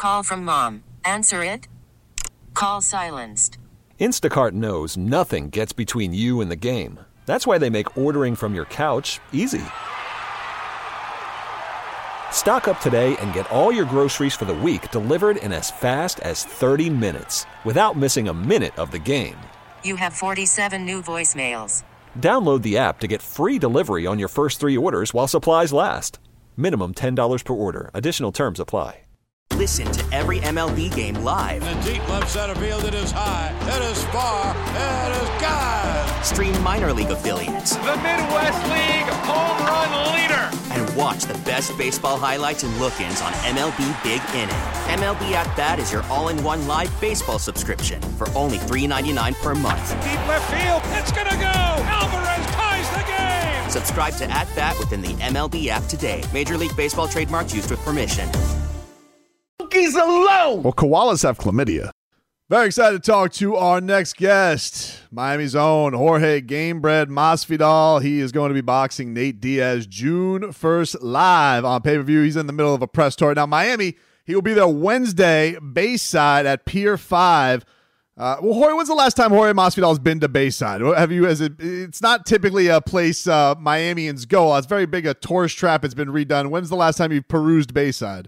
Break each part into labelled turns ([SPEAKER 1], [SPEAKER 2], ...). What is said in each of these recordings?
[SPEAKER 1] Call from mom. Answer it. Call silenced.
[SPEAKER 2] Instacart knows nothing gets between you and the game. That's why they make ordering from your couch easy. Stock up today and get all your groceries for the week delivered in as fast as 30 minutes without missing a minute of the game.
[SPEAKER 1] You have 47 new voicemails.
[SPEAKER 2] Download the app to get free delivery on your first 3 orders while supplies last. Minimum $10 per order. Additional terms apply.
[SPEAKER 3] Listen to every MLB game live.
[SPEAKER 4] In the deep left center field, it is high, it is far, it is gone.
[SPEAKER 3] Stream minor league affiliates.
[SPEAKER 5] The Midwest League home run leader.
[SPEAKER 3] And watch the best baseball highlights and look-ins on MLB Big Inning. MLB At Bat is your all-in-one live baseball subscription for only $3.99 per month.
[SPEAKER 5] Deep left field, it's gonna go. Alvarez ties the game.
[SPEAKER 3] Subscribe to At Bat within the MLB app today. Major League Baseball trademarks used with permission.
[SPEAKER 6] Well, koalas have chlamydia. Very excited to talk to our next guest, Miami's own Jorge Gamebred Masvidal. He is going to be boxing Nate Diaz June 1st live on pay-per-view. He's in the middle of a press tour. Now, Miami, he will be there Wednesday, Bayside at Pier 5. Jorge, when's the last time Jorge Masvidal has been to Bayside? Have you? It's not typically a place Miamians go. It's very big, a tourist trap. It's been redone. When's the last time you perused Bayside?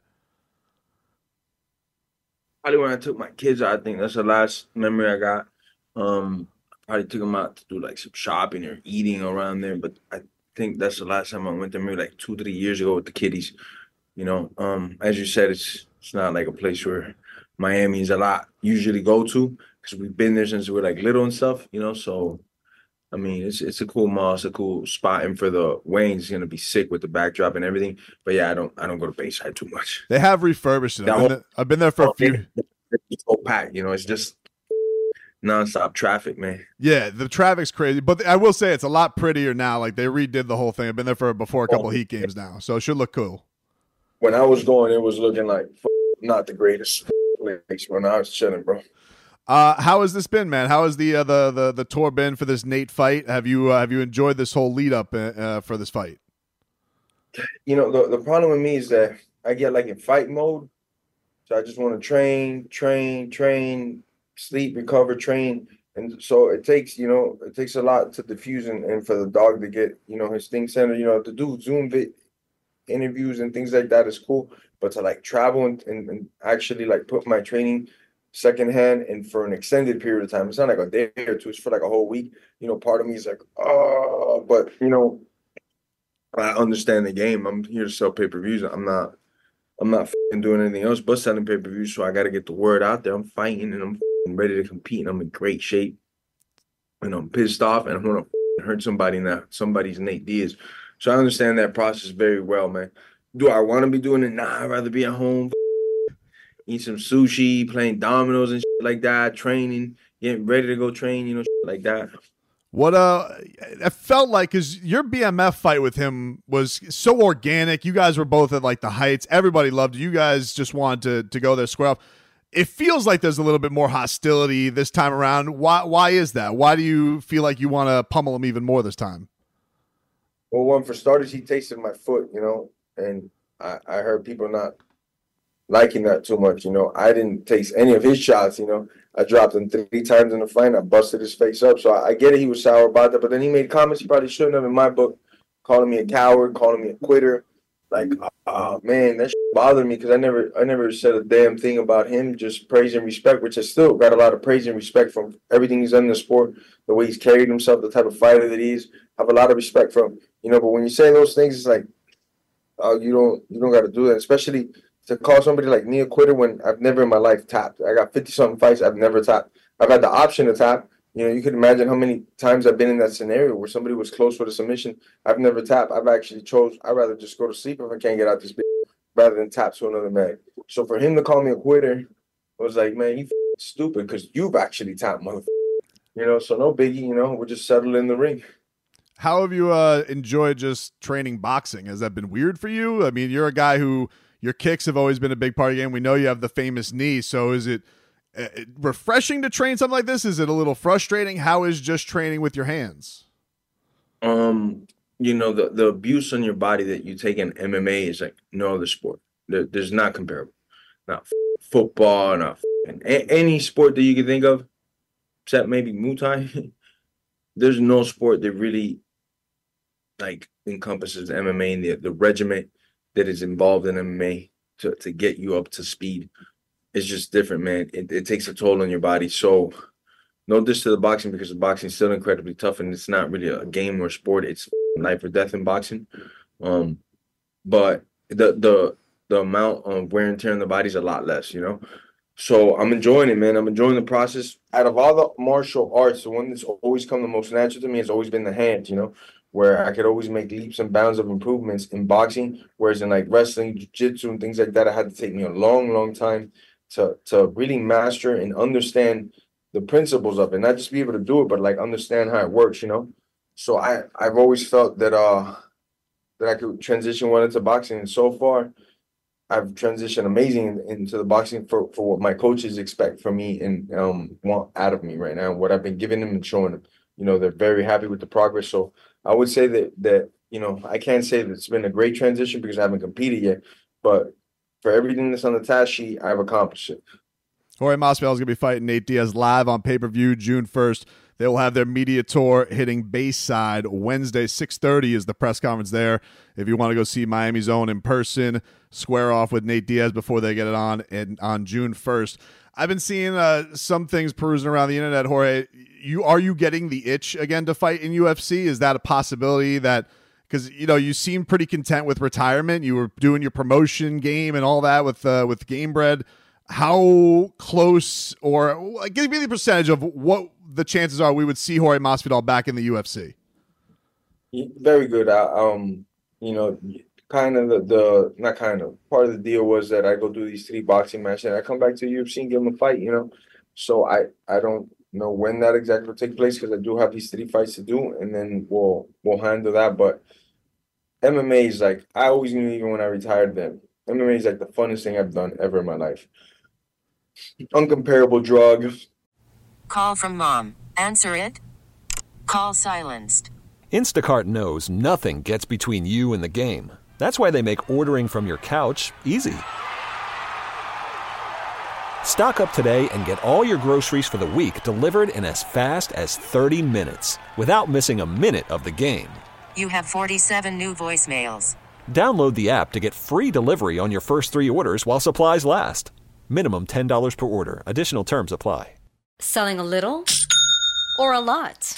[SPEAKER 7] Probably when I took my kids out. I think that's the last memory I got. Probably took them out to do like some shopping or eating around there. But I think that's the last time I went there, maybe like 2-3 years ago with the kiddies. You know, as you said, it's not like a place where Miami's a lot usually go to because we've been there since we were like little and stuff. You know, so I mean, it's a cool mall, it's a cool spot, and for the Wayne's gonna be sick with the backdrop and everything. But yeah, I don't go to Bayside too much.
[SPEAKER 6] They have refurbished it. I've been there for a few.
[SPEAKER 7] It's so packed, you know. It's just nonstop traffic, man.
[SPEAKER 6] Yeah, the traffic's crazy, but I will say it's a lot prettier now. Like they redid the whole thing. I've been there before a couple Heat games now, so it should look cool.
[SPEAKER 7] When I was going, it was looking like not the greatest place. When I was chilling, bro.
[SPEAKER 6] How has this been, man? How has the tour been for this Nate fight? Have you enjoyed this whole lead up for this fight?
[SPEAKER 7] You know, the problem with me is that I get like in fight mode, so I just want to train, sleep, recover, train, and so it takes a lot to diffuse and for the dog to get his thing centered. You know, to do Zoom interviews and things like that is cool, but to like travel and actually like put my training secondhand and for an extended period of time. It's not like a day or two, it's for like a whole week. You know, part of me is like, oh, but I understand the game. I'm here to sell pay-per-views. I'm not doing anything else but selling pay-per-views. So I got to get the word out there. I'm fighting and I'm ready to compete and I'm in great shape. And I'm pissed off and I want to hurt somebody now. Somebody's Nate Diaz. So I understand that process very well, man. Do I want to be doing it? Nah, I'd rather be at home, eat some sushi, playing dominoes and shit like that, training, getting ready to go train, shit like that.
[SPEAKER 6] What it felt like, because your BMF fight with him was so organic. You guys were both at like the heights. Everybody loved it. You guys just wanted to go there square off. It feels like there's a little bit more hostility this time around. Why is that? Why do you feel like you want to pummel him even more this time?
[SPEAKER 7] Well, one, for starters, he tasted my foot, and I heard people not liking that too much. I didn't taste any of his shots. I dropped him 3 times in the fight and I busted his face up. So I get it, he was sour about that, but then he made comments he probably shouldn't have in my book, calling me a coward, calling me a quitter. Like, oh man, that shit bothered me because I never said a damn thing about him, just praise and respect, which I still got a lot of praise and respect from everything he's done in the sport, the way he's carried himself, the type of fighter that he is. I have a lot of respect for him. But when you say those things, it's like, oh, you don't got to do that, especially to call somebody like me a quitter when I've never in my life tapped. I got 50-something fights, I've never tapped. I've had the option to tap. You could imagine how many times I've been in that scenario where somebody was close with a submission. I've never tapped. I've actually I'd rather just go to sleep if I can't get out this bitch rather than tap to another man. So for him to call me a quitter, I was like, man, you stupid because you've actually tapped, motherfucker. So no biggie, we'll just settle in the ring.
[SPEAKER 6] How have you enjoyed just training boxing? Has that been weird for you? I mean, you're a guy who your kicks have always been a big part of the game. We know you have the famous knee. So is it refreshing to train something like this? Is it a little frustrating? How is just training with your hands?
[SPEAKER 7] The abuse on your body that you take in MMA is like no other sport. There's not comparable. not football, not any sport that you can think of, except maybe Muay Thai. There's no sport that really like encompasses MMA and the regiment that is involved in MMA to get you up to speed. It's just different, man. It takes a toll on your body. So no diss to the boxing, because the boxing is still incredibly tough, and it's not really a game or sport. It's life or death in boxing. But the amount of wear and tear on the body is a lot less, you know? So I'm enjoying it, man. I'm enjoying the process. Out of all the martial arts, the one that's always come the most natural to me has always been the hand, you know, where I could always make leaps and bounds of improvements in boxing, whereas in like wrestling, jiu-jitsu, and things like that, it had to take me a long, long time to really master and understand the principles of it. Not just be able to do it, but like understand how it works, you know? So I've always felt that that I could transition well into boxing, and so far I've transitioned amazing into the boxing for what my coaches expect from me and want out of me right now. What I've been giving them and showing them, you know, they're very happy with the progress. So I would say that you know, I can't say that it's been a great transition because I haven't competed yet, but for everything that's on the task sheet, I've accomplished it.
[SPEAKER 6] Jorge Masvidal is going to be fighting Nate Diaz live on pay-per-view June 1st. They will have their media tour hitting Bayside Wednesday, 6:30 is the press conference there. If you want to go see Miami's own in person, square off with Nate Diaz before they get it on June 1st. I've been seeing some things perusing around the internet, Jorge. Are you getting the itch again to fight in UFC? Is that a possibility? That because you know you seem pretty content with retirement. You were doing your promotion game and all that with Gamebred. How close, or give me the percentage of what the chances are we would see Jorge Masvidal back in the UFC?
[SPEAKER 7] Very good. You know, kind of not kind of, part of the deal was that I go do these 3 boxing matches and I come back to UFC and give them a fight, you know? So I don't know when that exactly will take place, because I do have these 3 fights to do, and then we'll handle that. But MMA is like, I always knew even when I retired that MMA is like the funnest thing I've done ever in my life. Uncomparable drug.
[SPEAKER 1] Call from mom. Answer it. Call silenced.
[SPEAKER 2] Instacart knows nothing gets between you and the game. That's why they make ordering from your couch easy. Stock up today and get all your groceries for the week delivered in as fast as 30 minutes without missing a minute of the game.
[SPEAKER 1] You have 47 new voicemails.
[SPEAKER 2] Download the app to get free delivery on your first 3 orders while supplies last. Minimum $10 per order. Additional terms apply.
[SPEAKER 8] Selling a little or a lot?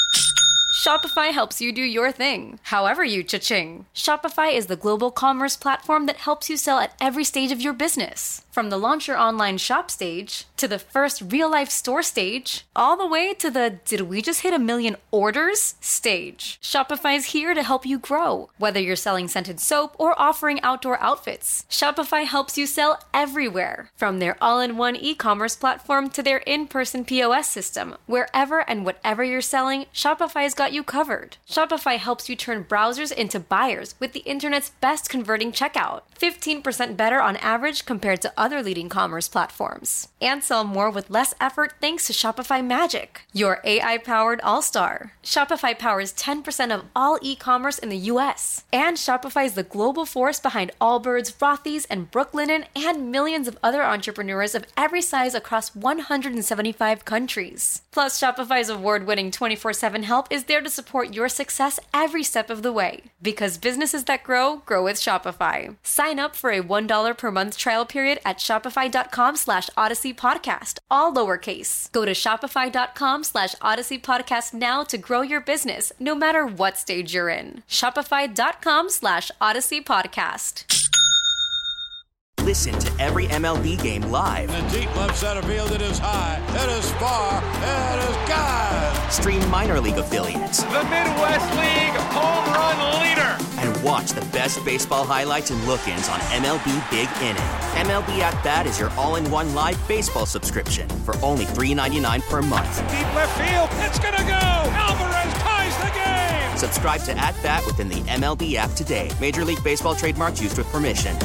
[SPEAKER 8] Shopify helps you do your thing, however you cha-ching. Shopify is the global commerce platform that helps you sell at every stage of your business. From the launch your online shop stage, to the first real-life store stage, all the way to the did we just hit 1 million orders stage. Shopify's here to help you grow. Whether you're selling scented soap or offering outdoor outfits, Shopify helps you sell everywhere. From their all-in-one e-commerce platform to their in-person POS system, wherever and whatever you're selling, Shopify's got you covered. Shopify helps you turn browsers into buyers with the internet's best converting checkout. 15% better on average compared to other leading commerce platforms. And sell more with less effort thanks to Shopify Magic, your AI-powered all-star. Shopify powers 10% of all e-commerce in the US. And Shopify is the global force behind Allbirds, Rothy's, and Brooklinen, and millions of other entrepreneurs of every size across 175 countries. Plus, Shopify's award-winning 24/7 help is there to support your success every step of the way. Because businesses that grow, grow with Shopify. Sign up for a $1 per month trial period at shopify.com/Odyssey Podcast, all lowercase. Go to shopify.com/Odyssey Podcast now to grow your business, no matter what stage you're in. Shopify.com/Odyssey Podcast.
[SPEAKER 3] Listen to every MLB game live.
[SPEAKER 4] In the deep left center field, it is high, it is far, it is God.
[SPEAKER 3] Stream minor league affiliates.
[SPEAKER 5] The Midwest League home run leader.
[SPEAKER 3] And watch the best baseball highlights and look-ins on MLB Big Inning. MLB At Bat is your all-in-one live baseball subscription for only $3.99 per month.
[SPEAKER 5] Deep left field, it's gonna go. Alvarez ties the game.
[SPEAKER 3] Subscribe to At Bat within the MLB app today. Major League Baseball trademarks used with permission.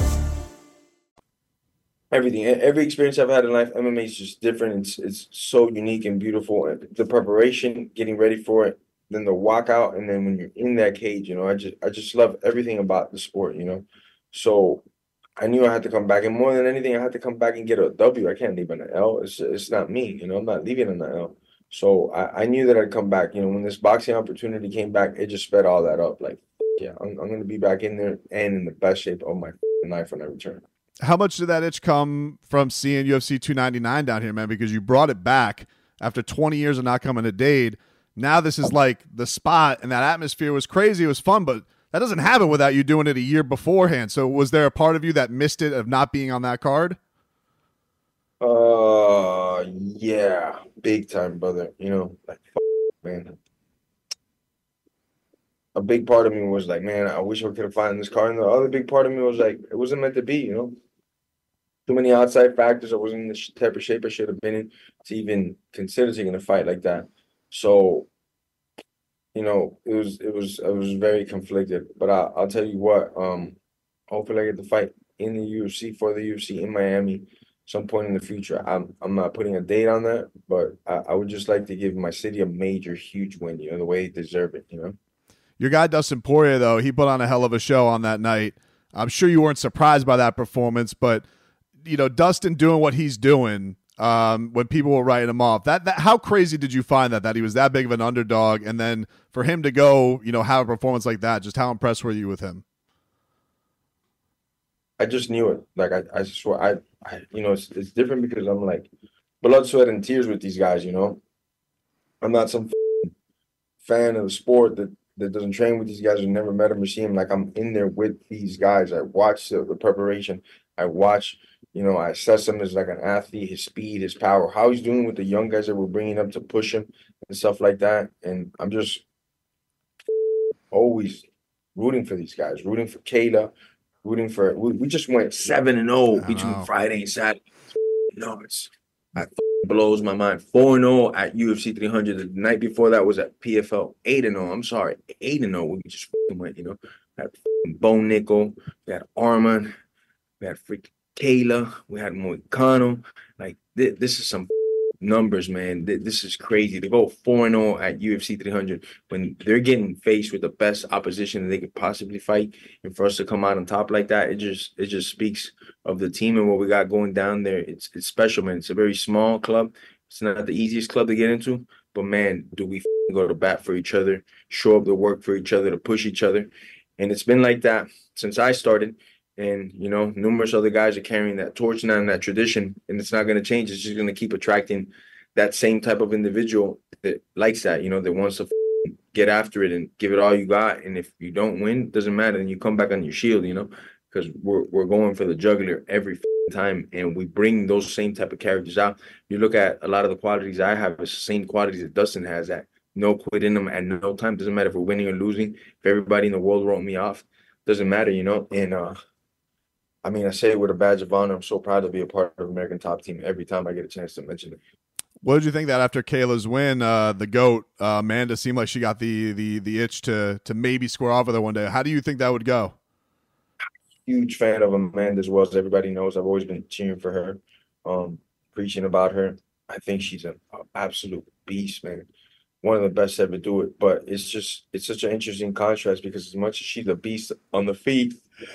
[SPEAKER 7] Everything, every experience I've had in life, MMA is just different. It's so unique and beautiful. And the preparation, getting ready for it, then the walkout, and then when you're in that cage, you know, I just love everything about the sport, you know. So I knew I had to come back, and more than anything, I had to come back and get a W. I can't leave on the L. It's not me, you know. I'm not leaving on the L. So I knew that I'd come back. You know, when this boxing opportunity came back, it just sped all that up. Like, yeah, I'm going to be back in there and in the best shape of my life when I return.
[SPEAKER 6] How much did that itch come from seeing UFC 299 down here, man? Because you brought it back after 20 years of not coming to Dade. Now this is like the spot, and that atmosphere was crazy. It was fun, but that doesn't happen without you doing it a year beforehand. So was there a part of you that missed it of not being on that card?
[SPEAKER 7] Yeah, big time, brother. You know, like, man. A big part of me was like, man, I wish I could have found this card. And the other big part of me was like, it wasn't meant to be, you know. Too many outside factors. I wasn't in the type of shape I should have been in to even consider taking a fight like that. So, you know, I was very conflicted. But I'll tell you what, hopefully I get the fight in the UFC, for the UFC in Miami some point in the future. I'm not putting a date on that, but I would just like to give my city a major, huge win, you know, the way they deserve it, you know.
[SPEAKER 6] Your guy, Dustin Poirier, though, he put on a hell of a show on that night. I'm sure you weren't surprised by that performance, but, you know, Dustin doing what he's doing when people were writing him off, that how crazy did you find that he was that big of an underdog, and then for him to go, you know, have a performance like that, just how impressed were you with him?
[SPEAKER 7] I just knew it. Like, I swear, I you know, it's different because I'm like blood, sweat, and tears with these guys, you know. I'm not some fan of the sport that doesn't train with these guys or never met them or seen them. Like, I'm in there with these guys. I watch the preparation. I watch, you know, I assess him as like an athlete, his speed, his power, how he's doing with the young guys that we're bringing up to push him and stuff like that. And I'm just always rooting for these guys, rooting for Kayla, rooting for, we just went 7-0 between Friday and Saturday. Nuts. That blows my mind. 4-0 at UFC 300. The night before that was at PFL. 8-0. I'm sorry, 8-0. We just went, you know. We had Bo Nickel. We had Arman. We had freaking Kayla. We had Moicano. Like, this is some numbers, man. This is crazy. To go 4-0 at UFC 300 when they're getting faced with the best opposition that they could possibly fight, and for us to come out on top like that, it just speaks of the team and what we got going down there. It's special, man. It's a very small club. It's not the easiest club to get into, but man, do we go to bat for each other, show up to work for each other, to push each other. And it's been like that since I started. And, you know, numerous other guys are carrying that torch now and that tradition, and it's not going to change. It's just going to keep attracting that same type of individual that likes that, you know, that wants to get after it and give it all you got. And if you don't win, it doesn't matter. And you come back on your shield, you know, because we're going for the jugular every time, and we bring those same type of characters out. You look at a lot of the qualities I have, it's the same qualities that Dustin has, that no quit in them at no time. Doesn't matter if we're winning or losing. If everybody in the world wrote me off, doesn't matter, you know. And I mean, I say it with a badge of honor. I'm so proud to be a part of American Top Team every time I get a chance to mention it.
[SPEAKER 6] What did you think that after Kayla's win, the GOAT, Amanda, seemed like she got the itch to maybe square off with her one day? How do you think that would go?
[SPEAKER 7] Huge fan of Amanda as well, as everybody knows. I've always been cheering for her, preaching about her. I think she's an absolute beast, man. One of the best to ever do it. But it's such an interesting contrast, because as much as she's a beast on the feet,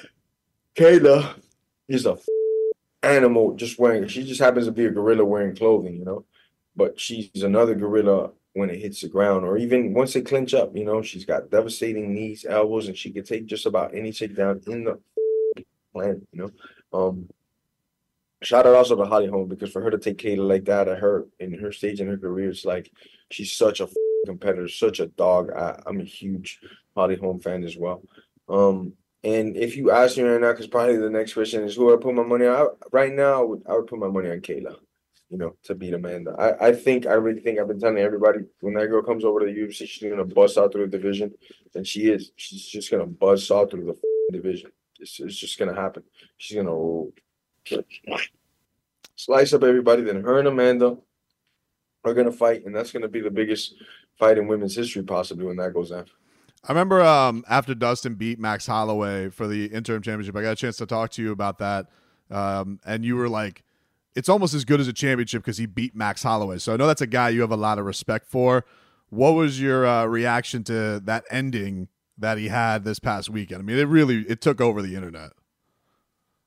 [SPEAKER 7] Kayla is a animal she just happens to be a gorilla wearing clothing, you know, but she's another gorilla when it hits the ground, or even once they clinch up, you know. She's got devastating knees, elbows, and she can take just about any takedown in the planet, you know. Shout out also to Holly Holm, because for her to take Kayla like that at her, in her stage in her career, it's like she's such a competitor, such a dog. I'm a huge Holly Holm fan as well. And if you ask me right now, because probably the next question is who I put my money on, right now I would put my money on Kayla, you know, to beat Amanda. I really think I've been telling everybody, when that girl comes over to the UFC, she's going to bust out through the division, and she is. She's just going to bust out through the division. It's just going to happen. She's going to slice up everybody. Then her and Amanda are going to fight, and that's going to be the biggest fight in women's history possibly when that goes down.
[SPEAKER 6] I remember after Dustin beat Max Holloway for the interim championship, I got a chance to talk to you about that, and you were like, it's almost as good as a championship because he beat Max Holloway. So I know that's a guy you have a lot of respect for. What was your reaction to that ending that he had this past weekend? I mean, it took over the internet.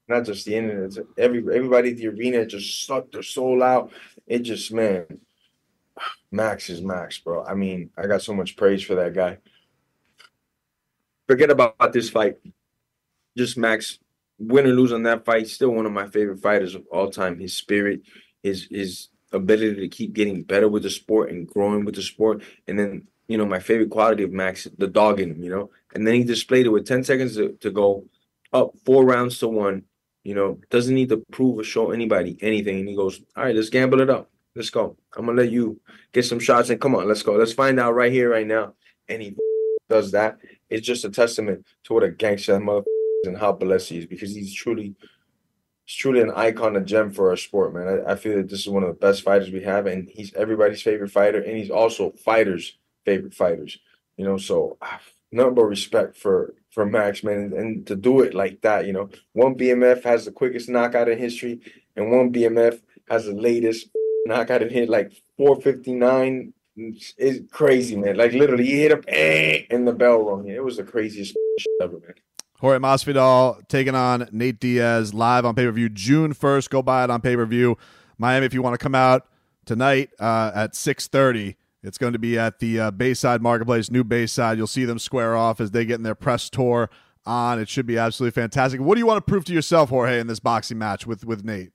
[SPEAKER 7] not just the internet. It's everybody at the arena just sucked their soul out. It just, man, Max is Max, bro. I mean, I got so much praise for that guy. Forget about this fight. Just Max, win or lose on that fight, still one of my favorite fighters of all time. His spirit, his ability to keep getting better with the sport and growing with the sport. And then, you know, my favorite quality of Max, the dog in him, you know. And then he displayed it with 10 seconds to go, up 4 rounds to 1. You know, doesn't need to prove or show anybody anything. And he goes, all right, let's gamble it up. Let's go. I'm going to let you get some shots and come on, let's go. Let's find out right here, right now. And he does that. It's just a testament to what a gangster that motherfucker is and how blessed he is, because he's truly an icon, a gem for our sport, man. I feel that this is one of the best fighters we have, and he's everybody's favorite fighter, and he's also fighters' favorite fighters. You know, so nothing but respect for Max, man, and to do it like that, you know. One BMF has the quickest knockout in history, and one BMF has the latest knockout in hit, like 4:59. It's crazy, man. Like, literally, he hit him and the bell rung. It was the craziest shit ever, man.
[SPEAKER 6] Jorge Masvidal taking on Nate Diaz live on pay-per-view June 1st. Go buy it on pay-per-view. Miami, if you want to come out tonight at 6:30, it's going to be at the Bayside Marketplace, New Bayside. You'll see them square off as they get in their press tour on. It should be absolutely fantastic. What do you want to prove to yourself, Jorge, in this boxing match with Nate?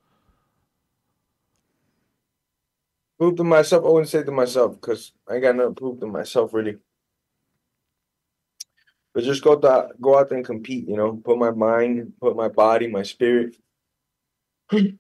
[SPEAKER 7] Prove to myself, I wouldn't say to myself, because I ain't got nothing to prove to myself, really. But just go out there and compete, you know. Put my mind, put my body, my spirit. Sorry,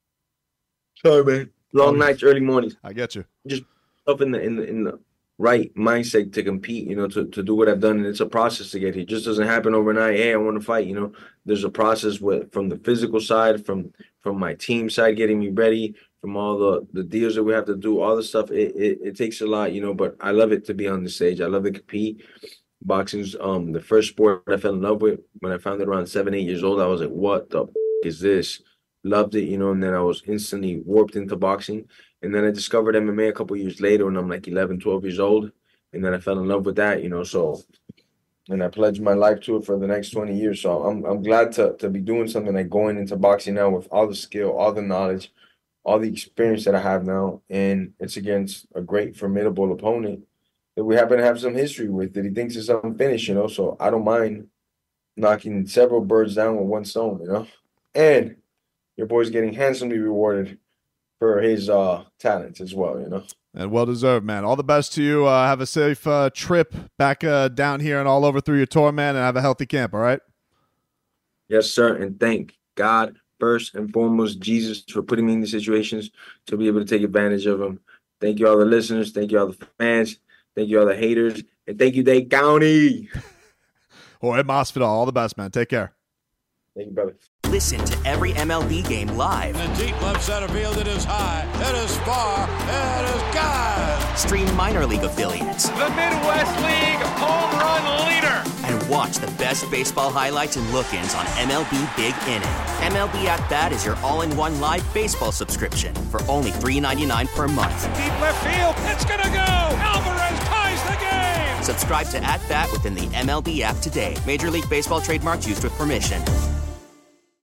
[SPEAKER 7] man. Long nights, early mornings.
[SPEAKER 6] I get you.
[SPEAKER 7] Just up in the right mindset to compete, you know, to do what I've done. And it's a process to get here. It just doesn't happen overnight. Hey, I want to fight, you know. There's a process from the physical side, from my team side, getting me ready, from all the deals that we have to do, all the stuff. It takes a lot, you know, but I love it to be on the stage. I love to compete. Boxing's the first sport I fell in love with. When I found it around 7-8 years old, I was like, what the is this? Loved it, you know, and then I was instantly warped into boxing. And then I discovered MMA a couple years later when I'm like 11, 12 years old. And then I fell in love with that, you know, so, and I pledged my life to it for the next 20 years. So I'm glad to be doing something like going into boxing now with all the skill, all the knowledge, all the experience that I have now. And it's against a great, formidable opponent that we happen to have some history with, that he thinks is unfinished, you know. So I don't mind knocking several birds down with one stone, you know. And your boy's getting handsomely rewarded for his talents as well, you know.
[SPEAKER 6] And well-deserved, man. All the best to you. Have a safe trip back down here and all over through your tour, man, and have a healthy camp, all right?
[SPEAKER 7] Yes, sir, and thank God, first and foremost, Jesus, for putting me in these situations to be able to take advantage of them. Thank you, all the listeners. Thank you, all the fans. Thank you, all the haters. And thank you, Dade County.
[SPEAKER 6] Jorge Masvidal, all the best, man. Take care.
[SPEAKER 7] Thank you, brother.
[SPEAKER 3] Listen to every MLB game live.
[SPEAKER 4] In the deep left center field, it is high, it is far, it is God.
[SPEAKER 3] Stream minor league affiliates.
[SPEAKER 5] The Midwest League home run leader.
[SPEAKER 3] And watch the best baseball highlights and look-ins on MLB Big Inning. MLB At Bat is your all-in-one live baseball subscription for only $3.99 per month.
[SPEAKER 5] Deep left field, it's gonna go. Alvarez ties the game.
[SPEAKER 3] Subscribe to At Bat within the MLB app today. Major League Baseball trademarks used with permission.